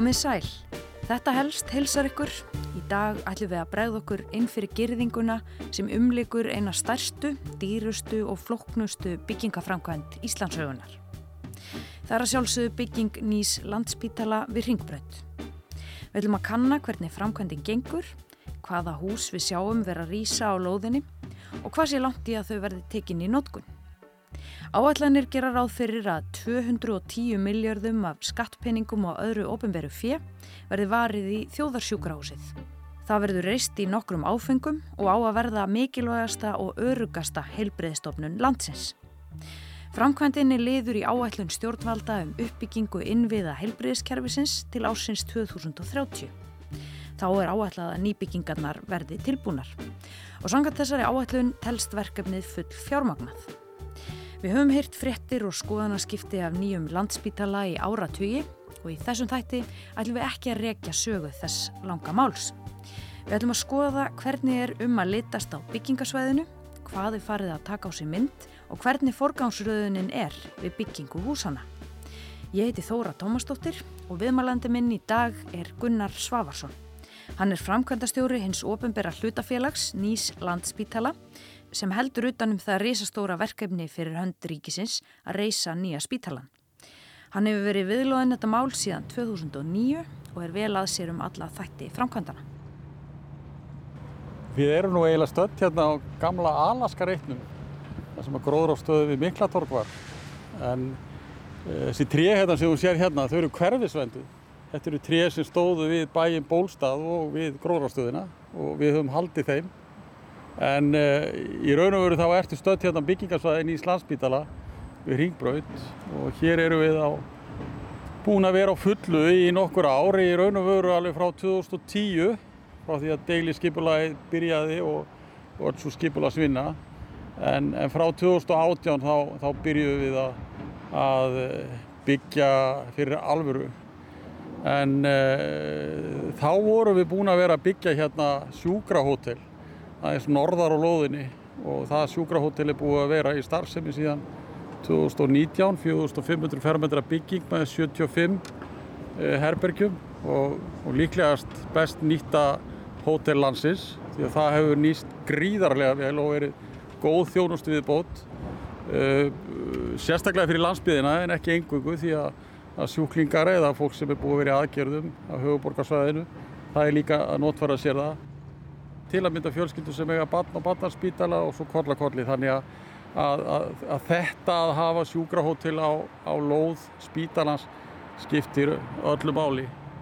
Komið sæl. Þetta helst heilsar ykkur. Í dag ætlum við að bregða okkur inn fyrir girðinguna sem umlykur eina stærstu, dýrustu og flóknustu byggingaframkvæmd Íslandssögunnar. Það að sjálfsögðu bygging nýs Landspítala við Hringbraut. Við ætlum að kanna hvernig framkvæmdin gengur, hvaða hús við sjáum vera að rísa á lóðinni og hvað sé langt í að þau verði tekin í notkun. Áætlanir gera ráð fyrir að 210 milljörðum af skattpeningum og öðru opinberu fé verði varið í þjóðarsjúkrahúsið. Það verður reist í nokkrum áföngum og á að verða mikilvægasta og öruggasta heilbrigðisstofnun landsins. Framkvæmdin er liður í áætlun stjórnvalda uppbyggingu innviða heilbrigðiskerfisins til ársins 2030. Þá er áætlað að nýbyggingarnar verði tilbúnar. Og samkvæmt þessari áætlun telst verkefnið full fjármagnað. Við höfum heyrt fréttir og skoðanaskipti af nýjum Landspítala í áratugi og í þessum þætti ætlum við ekki að rekja sögu þess langa máls. Við ætlum að skoða hvernig er að litast á byggingasvæðinu, hvað er farið að taka á sig mynd og hvernig forgangsröðunin er við byggingu húsana. Ég heiti Þóra Tómasdóttir og viðmælandi minn í dag er Gunnar Svavarsson. Hann er framkvæmdastjóri hins opinbera hlutafélags nýs Landspítala sem heldur utan það risastóra verkefni fyrir hönd ríkisins að reisa nýja spítalann. Hann hefur verið viðloðinn þetta mál síðan 2009 og er vel að sér alla þætti framkvæmdana. Við erum nú eiginlega stödd hérna á gamla Alaska-reitnum, þar sem að gróðrarstöðu við Miklatorg var. En þessi tré hérna sem þú sér hérna, þau eru hverfisvernduð. Þetta eru tré sem stóðu við bæinn Bólstað og við gróðrarstöðina og við höfum haldið þeim. En í raun og veru þá ertu stödd hérna byggingarsvæði nýs Landspítala við Hringbraut og hér erum við búin að vera á fullu í nokkur ár í raun og veru alveg frá 2010 frá því að deiliskipulagið byrjaði og öll sú skipulagsvinna en frá 2018 þá byrjuðum við að byggja fyrir alvöru en þá vorum við búin að vera að byggja hérna sjúkrahótel aðeins norðar á lóðinni og það sjúkrahótel búið að vera í starfsemi síðan 2019, 4500 fermetra bygging með 75 herbergjum og líklegast best nýtta hótel landsins því að það hefur nýst gríðarlega vel og verið góð þjónustu viðbót sérstaklega fyrir landsbyggðina en ekki eingöngu því að sjúklingar eða fólk sem búið að vera í aðgerðum á höfuðborgarsvæðinu það er líka að notfæra sér það til að mynda fjölskyldur sem eiga barn og barnaspítala og svo koll þannig að þetta að hafa sjúkrahótel á lóð spítalans skiptir öllu máli.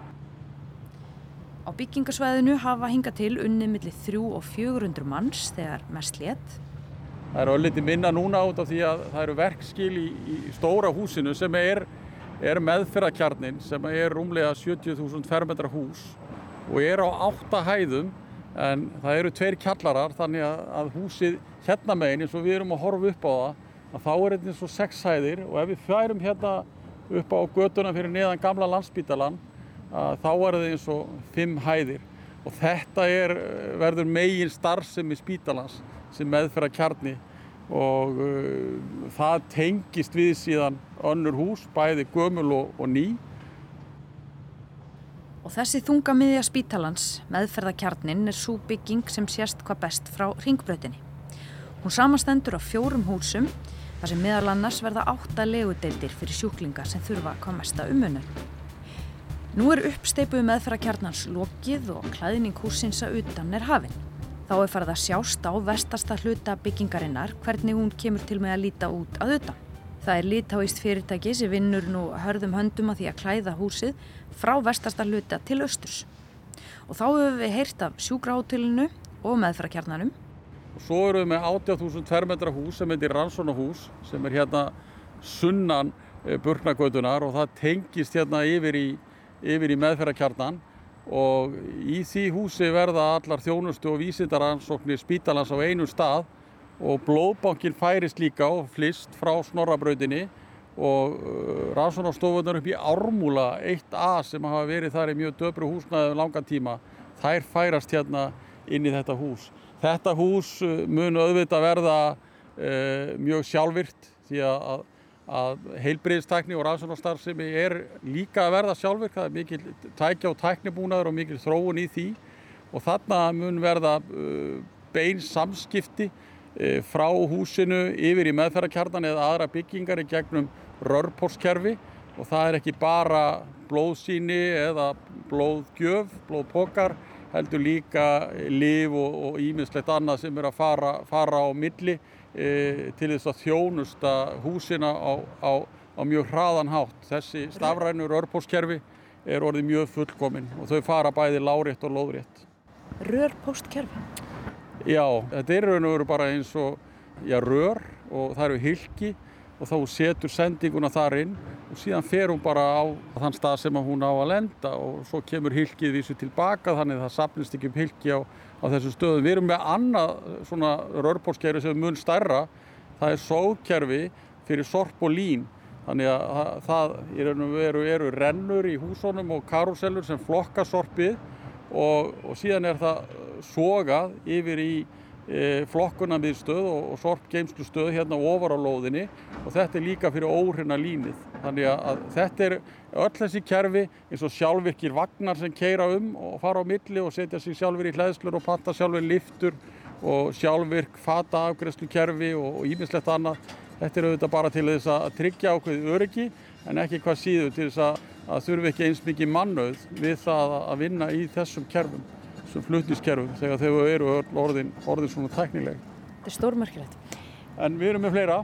Á byggingasvæðinu hafa hingað til unnið milli 300 og 400 manns þegar mest lét. Það er örlítið minna núna út af því að það eru verkskil í stóra húsinu sem er meðferðarkjarninn sem er rúmlega 70.000 fermetra hús og er á 8 hæðum en það eru 2 kjallarar þannig að húsið hérna megin eins og við erum að horfa upp á það að þá er þetta eins og 6 hæðir og ef við færum hérna upp á götuna fyrir neðan gamla Landspítalann þá er það eins og 5 hæðir og þetta verður megin starfsemi spítalans sem meðferðarkjarni og það tengist við síðan önnur hús, bæði gömul og ný. Og þessi þungamiðja spítalans, meðferðarkjarninn, er sú bygging sem sést hvað best frá Hringbrautinni. Hún samanstendur á 4 húsum, þar sem meðal annars verða 8 legudeildir fyrir sjúklinga sem þurfa hvað mesta umönnun. Nú er uppsteypu meðferðarkjarnans lokið og klæðning hússins að utan er hafin. Þá er farið að sjást á vestasta hluta byggingarinnar hvernig hún kemur til með að líta út að utan. Það er litháískt fyrirtæki sem vinnur nú hörðum höndum að því að klæða húsið frá vestasta hluta til austurs. Og þá höfum við heyrt af sjúkrahótelinu og meðferðarkjarnanum. Og svo erum við með 80.000 fermetra hús sem heitir Rannsóknarhús sem er hérna sunnan Burknagötunnar og það tengist hérna yfir í meðferðarkjarnan og í því húsi verða allar þjónustu og vísindarannsóknir spítalans á einum stað og blóðbankinn færist líka og flyst frá Snorrabrautinni og rannsóknarstofunar upp í Ármúla 1A sem hafa verið þar í mjög döpru húsnæði langan tíma, þær færast hérna inn í þetta hús. Þetta hús mun auðvitað verða mjög sjálfvirkt því að að heilbrigðistækni og rannsóknarstarfsemi líka að verða sjálfvirk. Það mikil tækja- og tæknibúnaður og mikil þróun í því og þarna mun verða bein samskipti frá húsinu yfir í meðferðarkjarnan eða aðra byggingar í gegnum rörpóstskerfi og það ekki bara blóðsýni eða blóðgjöf, blóðpokar, heldur líka lyf og ýmislegt annað sem að fara á milli til þess að þjónusta húsina á mjög hraðan hátt. Þessi stafrænu rörpóstskerfi orðið mjög fullkomin og þau fara bæði lárétt og lóðrétt. Rörpóstkerfi? Já, þetta raun og veru bara eins og rör og það eru hylki og þá setur sendinguna þar inn og síðan fer hún bara á þann stað sem hún á að lenda og svo kemur hylkið vísu tilbaka þannig að það safnist ekki hylki á þessum stöðum. Við erum með annað svona rörpóstskerfi sem mun stærra, það sóðkerfi fyrir sorp og lín. Þannig að það eru rennur í húsunum og karúsellur sem flokka sorpið og síðan það sogað yfir í flokkunarmiðstöð og sorpgeymslustöð hérna ofar á lóðinni og þetta líka fyrir óhreinna línið. Þannig að þetta öll þessi kerfi eins og sjálfvirkir vagnar sem keyra og fara á milli og setja sig sjálfur í hleðslur og panta sjálfur lyftur og sjálfvirk fataafgreiðslukerfi og ýmislegt annað. Þetta auðvitað bara til þess að tryggja ákveðið öryggi en ekki hvað síður til þess að þurfi ekki eins mikið mannauð við það að vinna í þessum kerfum, þessum flutningskerfum þegar þau eru orðin svona tæknileg. Þetta stórmerkilegt. En við erum með fleira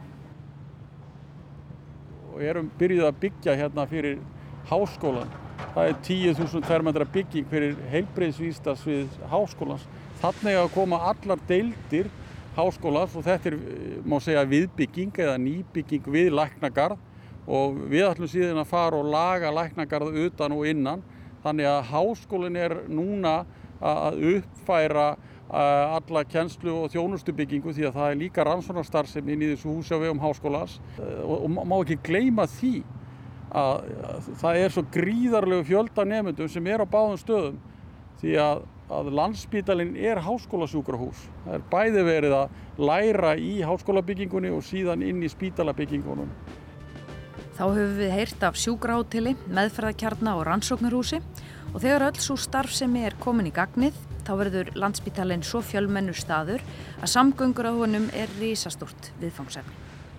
og erum byrjuð að byggja hérna fyrir háskólan. Það 10.000 fermetra bygging fyrir heilbrigðisvísindasvið háskólans. Þarna að koma allar deildir háskólans og þetta má segja viðbygging eða nýbygging við læknagarð og við ætlum síðan að fara og laga læknagarð utan og innan. Þannig að háskólinn núna að uppfæra alla kennslu og þjónustubyggingu því að það líka rannsóknarstarfsemi inn í þessu húsi á vegum háskólans og má ekki gleyma því að það svo gríðarlegu fjölda nemendum sem á báðum stöðum því að Landspítalinn háskólasjúkrahús. Það bæði verið að læra í háskólabyggingunni og síðan inn í spítalabyggingunum. Þá höfum við heyrt af sjúkrahóteli, meðferðarkjarna og rannsóknarhúsi og þegar öll sú starfsemi komin í gagnið þá verður Landspítalinn svo fjölmennur staður að samgöngur á honum risastórt viðfangsefni.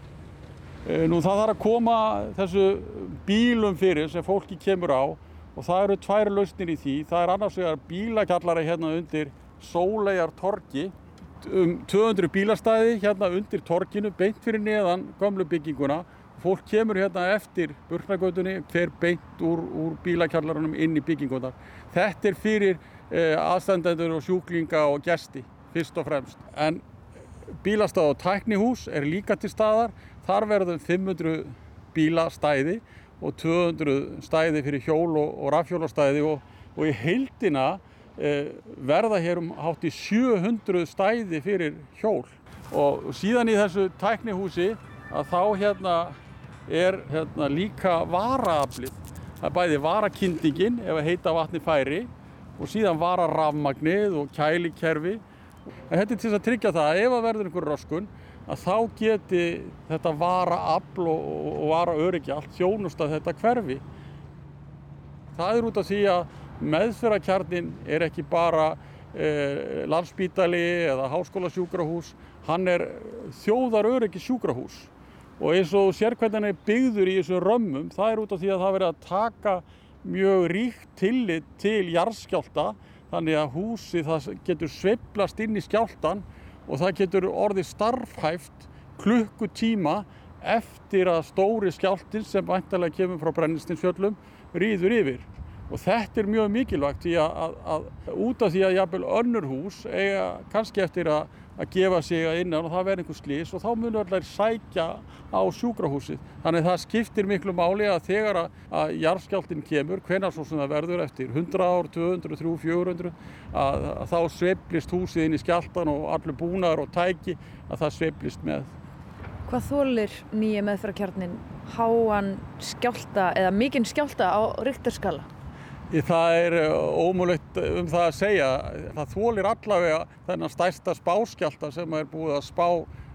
Nú það þarf að koma þessu bílum fyrir sem fólki kemur á og það eru tvær lausnir í því. Það annars vegar bílakjallari hérna undir Sóleyjartorgi, 200 bílastæði hérna undir torginu, beint fyrir neðan gömlu bygginguna. Fólk kemur hérna eftir Burknagötunni, fer beint úr bílakjallaranum inn í bygginguna. Þetta fyrir aðstandendur og sjúklinga og gesti, fyrst og fremst. En bílastæði og tæknihús líka til staðar. Þar verður 500 bílastæði og 200 stæði fyrir hjól og rafhjólastæði og í heildina verða hér hátt í 700 stæði fyrir hjól. Og síðan í þessu tæknihúsi að þá hérna líka varaaflið. Það bæði varakyndingin ef heita vatni færi og síðan vararafmagnið og kælikerfi. En þetta til þess að tryggja það að ef að verður einhver röskun að þá geti þetta varaafl og varaöryggi allt þjónustað þetta hverfi. Það út af því að meðferðarkjarninn ekki bara Landspítali eða háskólasjúkrahús, hann þjóðaröryggissjúkrahús. Og eins og sér hvernig hann byggður í þessum römmum, það út af því að það verið að taka mjög ríkt tillit til jarðskjálfta, þannig að húsið það getur sveiflast inn í skjálftan og það getur orðið starfhæft klukkutíma eftir að stóri skjálftinn sem væntanlega kemur frá Brennisteinsfjöllum ríður yfir. Og þetta mjög mikilvægt því að út af því að jafnvel önnur hús kannski eftir að gefa sig innan og það verður einhver slys og þá munu allir sækja á sjúkrahúsið. Þannig það skiptir miklu máli að þegar að jarðskjálftinn kemur, hvenær svo sem það verður eftir 100 ár, 200, 300, 400, að þá sveiflist húsið inn í skjálftan og allur búnaður og tæki að það sveiflist með. Hvað þolir nýja meðferðarkjarninn háan skjálfta eða mikinn skjálfta á Richterskala? Það ómögulegt það að segja. Það þolir allavega þennan stærsta spáskjálfta sem búið að spá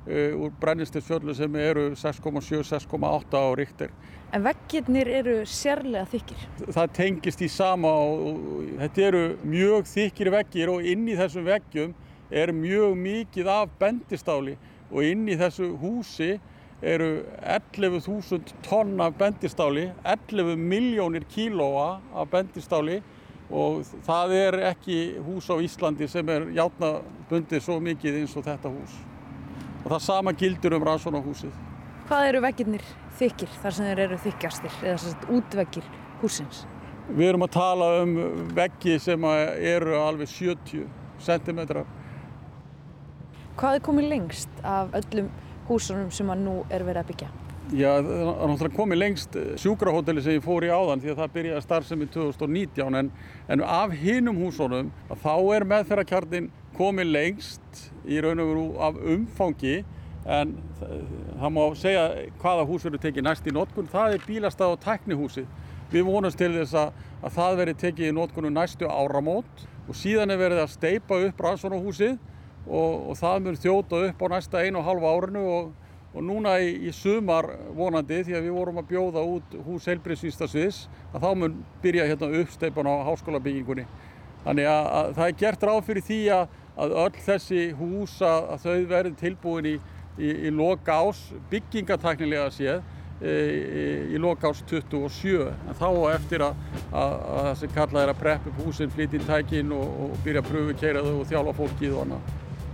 úr brennisteinsfjöllum sem eru 6,7, 6,8 á Richter. En veggirnir eru sérlega þykkir. Það tengist í sama og þetta eru mjög þykkir veggir og inn í þessum veggjum er mjög mikið af bendistáli og inn í þessu húsi eru 11.000 tonn af bendistáli, 11 milljónir kílóa af bendistáli og það er ekki hús á Íslandi sem er járnabundið svo mikið eins og þetta hús. Og það sama gildir rannsóknarhúsið. Hvað eru veggirnir þykkir þar sem þeir eru þykkastir eða sem sagt útveggir hússins? Við erum að tala veggi sem eru alveg 70 sentimetrar. Hvað er komið lengst af öllum húsunum sem nú er verið að byggja? Já, það er náttúrulega komið lengst sjúkrahótelið sem ég fór í áðan því að það byrjaði starfsemi 2019 en af hinum húsunum þá er meðferðarkjarninn komið lengst í raun og veru af umfangi en það má segja hvaða hús eru tekið næst í notkun, það er bílastæði og tæknihúsið. Við vonumst til þess að það verði tekið í notkun næstu áramót og síðan er verið að steypa upp rannsóknarhúsið og það mun þjóta upp á næsta 1,5 árinu og núna í sumar vonandi því að við vorum að bjóða út hús heilbrigðisvísindasviðs að þá mun byrja hérna uppsteypan á háskólabyggingunni. Þannig að það er gert ráð fyrir því að öll þessi hús að þau verði tilbúin í lok árs byggingatæknilega séð í lok árs 27 en þá eftir að það sem kallað er að preppa upp húsin, flytja inn tækin og byrja að prufukeyra þau og þjálfa fólkið og annað.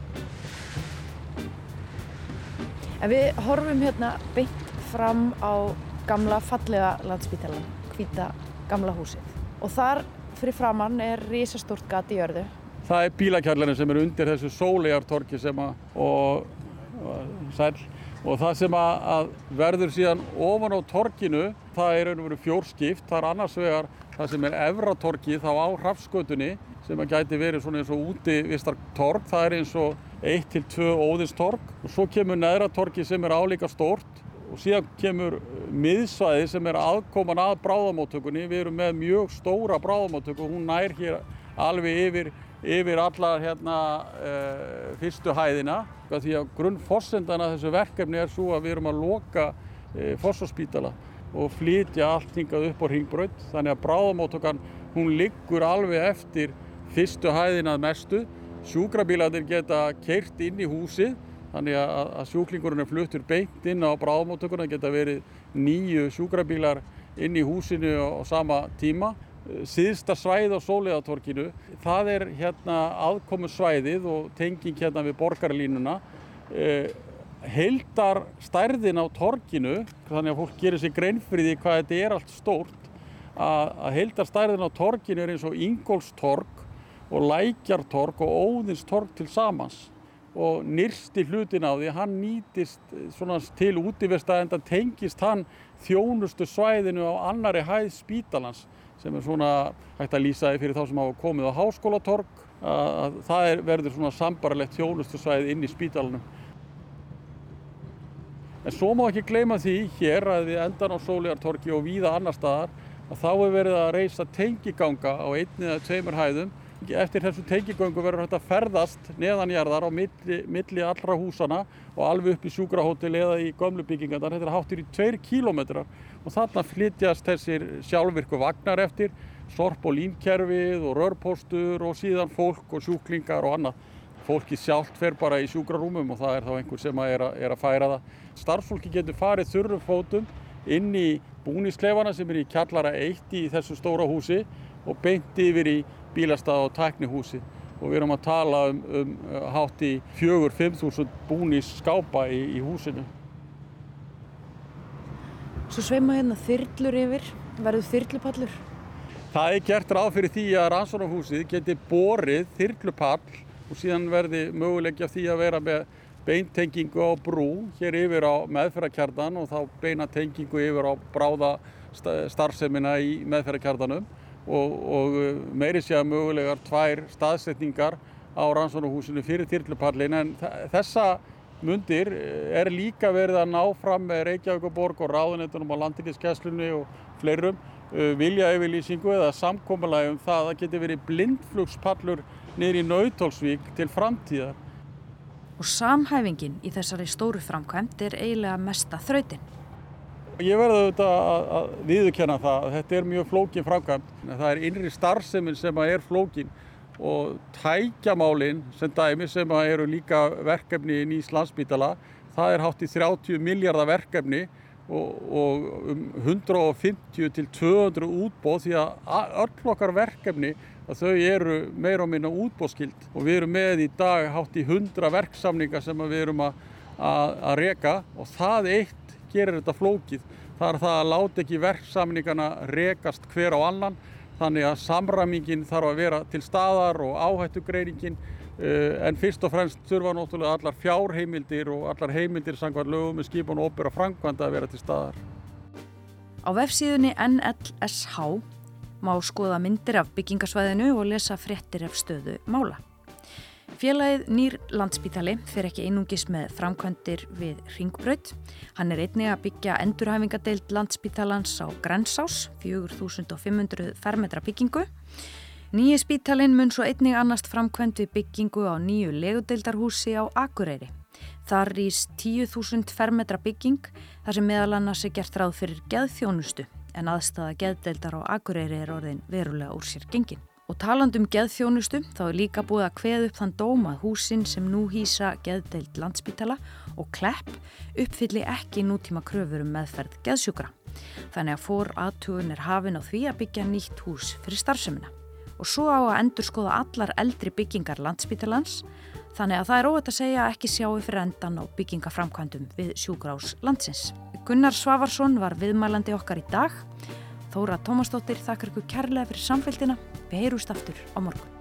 En við horfum hérna beint fram á gamla fallega Landspítalann, hvíta gamla húsið og þar fyrir framann er risastórt gat í jörðu. Það er bílakjallarinn sem er undir þessu Sóleyjartorgi og það sem að verður síðan ofan á torginu, það er raun og veru fjórskipt, það er annars vegar það sem er efra torgið þá á Hrafnsgötunni sem að gæti verið svona eins og útivistartorg, það er eins og 1 til 2 Óðinstorg og svo kemur neðra torgið sem er álíka stórt og síðan kemur miðsvæði sem er aðkoman að bráðamóttökunni. Við erum með mjög stóra bráðamóttöku, hún nær hér alveg yfir alla fyrstu hæðina því að grunnforsendana þessu verkefni er svo að við erum að loka Fossvogsspítala og flytja allt hingað upp á Hringbraut þannig að bráðamóttökan hún liggur alveg eftir fyrstu hæðina að mestu. Sjúkrabílarnir geta keyrt inn í húsið þannig að sjúklingurinn er fluttur beint inn á bráðamóttökuna, geta verið 9 sjúkrabílar inn í húsinu á sama tíma. Syðsta svæði á Sóleyjartorginu, það er hérna aðkomusvæðið og tenging hérna við borgarlínuna. Heildarstærðin á torginu, þannig að fólk gerir sér grein fyrir því hvað þetta er allt stórt, að heildarstærðin á torginu er eins og Ingólfstorg og Lækjartorg og Óðinstorg til samans. Og nyrsti hlutin á því, hann nýtist svona til útivistar enda tengist hann þjónustu svæðinu á annarri hæð spítalans sem er svona hægt að lýsa fyrir þá sem hafa komið á Háskólatorg að það verður svona sambarlegt þjónustu svæði inn í spítalanum. En svo má ekki gleyma því hér að við endan á Sóleyjartorgi og víða annar staðar að þá er verið að reisa tengiganga á 1 eða 2 hæðum. Eftir þessu tengigöngu verður hægt að ferðast neðanjarðar á milli allra húsana og alveg upp í sjúkrahótel eða í gömlu byggingarnar. Þetta er hátt í 2 kílómetrar og þarna flytjast þessir sjálfvirku vagnar eftir, sorp- og límkerfið og rörpóstur og síðan fólk og sjúklingar og annað. Fólkið sjálft fer bara í sjúkrarúmum og það er þá einhver sem er að færa það. Starfsfólki getur farið þurrum fótum inn í búningsklefana sem er í kjallara 1 í þessu stóra húsi og beint yfir í bílastæði og tæknihúsi og við erum að tala hátt í 4-5 þúsund búningsskápa í húsinu. Svo sveima hérna þyrlur yfir, verður þyrlupallur? Það er gert ráð fyrir því að rannsóknarhúsið geti borið þyrlupall og síðan verði möguleiki af því að vera með beintengingu á brú hér yfir á meðferðarkjarnan og þá beina tengingu yfir á bráðastarfsemina í meðferðarkjarnanum og meiri sé að mögulegar 2 staðsetningar á rannsóknarhúsinu fyrir þyrlupallin en þessa mundir er líka verið að ná fram með Reykjavíkurborg og ráðuneytunum á Landhelgisgæslunni og fleirum viljayfirlýsingu eða samkomulagi það að geti verið blindflugspallur niður í Nauthólsvík til framtíðar. Og Og samhæfingin í þessari stóru framkvæmd eiginlega mesta þrautin. Ég verði auðvitað að viðurkenna það að þetta mjög flókin framkvæmd. Það innri starfsemin sem flókin og tækjamálin sem dæmi sem eru líka verkefni í nýs Landspítala. Það hátt í 30 milljarða verkefni og 150 til 200 útboð því að öll okkar verkefni að þau eru meira og minna útboðsskild og við erum með í dag hátt í 100 verksamninga sem við erum að reka og það eitt gerir þetta flókið. Það það að láta ekki verksamningana rekast hver á annan þannig að samræmingin þarf að vera til staðar og áhættugreiningin en fyrst og fremst þurfa náttúrulega allar fjárheimildir og allar heimildir samkvæmt lögum með skipun og opinberra framkvæmda að vera til staðar. Á vefsíðunni NLSH má skoða myndir af byggingasvæðinu og lesa fréttir af stöðu mála. Félagið Nýr Landspítali fer ekki einungis með framkvæmdir við Hringbraut. Hann einnig að byggja endurhæfingadeild Landspítalans á Grensás, 4500 fermetra byggingu. Nýji spítalinn mun svo einnig annast framkvæmd við byggingu á nýju legudeildarhúsi á Akureyri. Þar rís 10.000 fermetra bygging þar sem meðal annars gert ráð fyrir geðþjónustu en aðstaða geðdeildar á Akureyri orðin verulega úr sér gengin. Og talandi geðþjónustu þá líka búið að kveða upp þann dóm að húsin sem nú hýsa geðdeild Landspítala og Klepp uppfylli ekki nútíma kröfur meðferð geðsjúkra. Þannig að athugun hafin á því að byggja nýtt hús fyrir starfsemina. Og svo á að endurskoða allar eldri byggingar Landspítalans, þannig að það óhætt að segja að ekki sjáu fyrir endan á byggingaframkvæmdum við sjúkrahús landsins. Gunnar Svavarsson var viðmælandi okkar í dag. Þóra Tómasdóttir þakkar ykkur kærlega fyrir samfylgdina. Við heyrumst aftur á morgun.